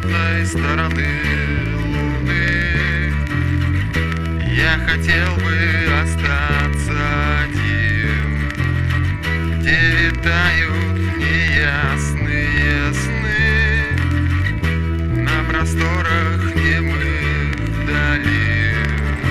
обратной стороны луны. Я хотел бы остаться один, где витают неясные сны на просторах немых долин.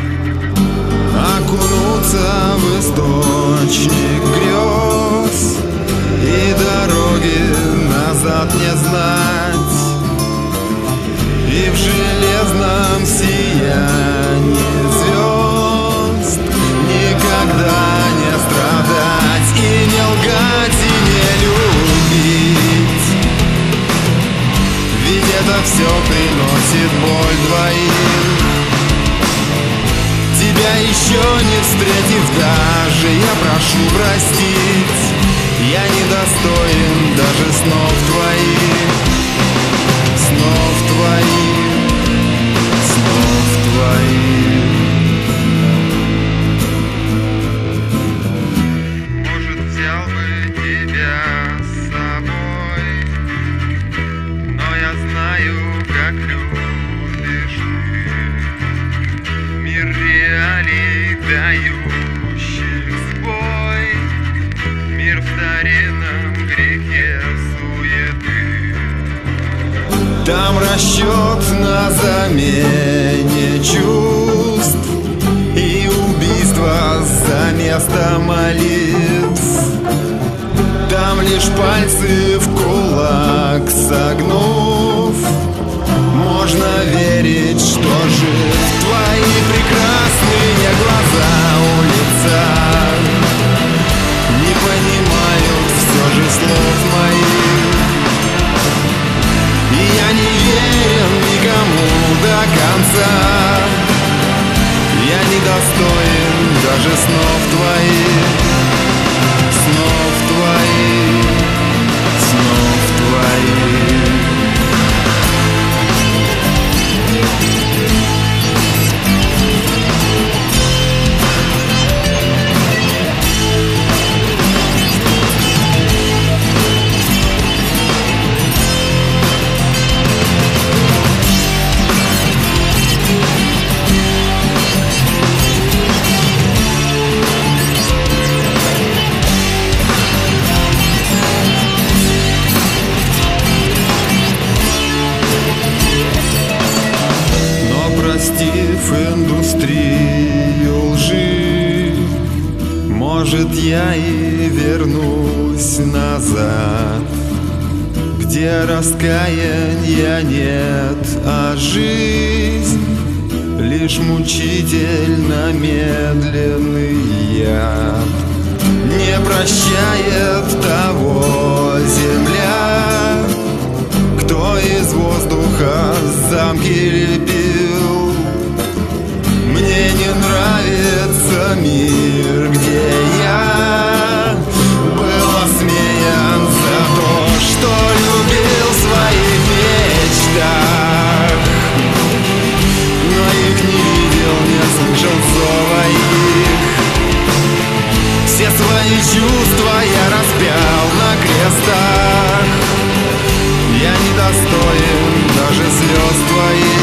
Окунуться в источник грез и дороги назад не знать, и в железном сиянии звезд никогда не страдать, и не лгать, и не любить. Ведь это все приносит боль двоим. Тебя еще не встретив даже, я прошу простить. Я недостоин даже снов твоих, снов твоих, снов твоих. Может, взял бы тебя с собой, но я знаю, как любишь ты мир реалий, дающих сбой, мир в старинном грехе суеты. Там расчет на замене чувств и убийство за место молитв. Там лишь пальцы в кулак согнув, можно верить, что жив. Твои прекрасные глаза у лица не понимают все же слов моих. И я не верен никому до конца. Я недостоин даже снов твоих, снов твоих, снов твоих. Простив индустрию лжи, может, я и вернусь назад, где раскаяния нет, а жизнь лишь мучительно медленный яд. Не прощает того земля, кто из воздуха замки лепил. Мне не нравится мир, где я был осмеян за то, что любил в своих мечтах, но их не видел, не слышал зова их. Все свои чувства я распял на крестах. Я недостоин даже слез твоих.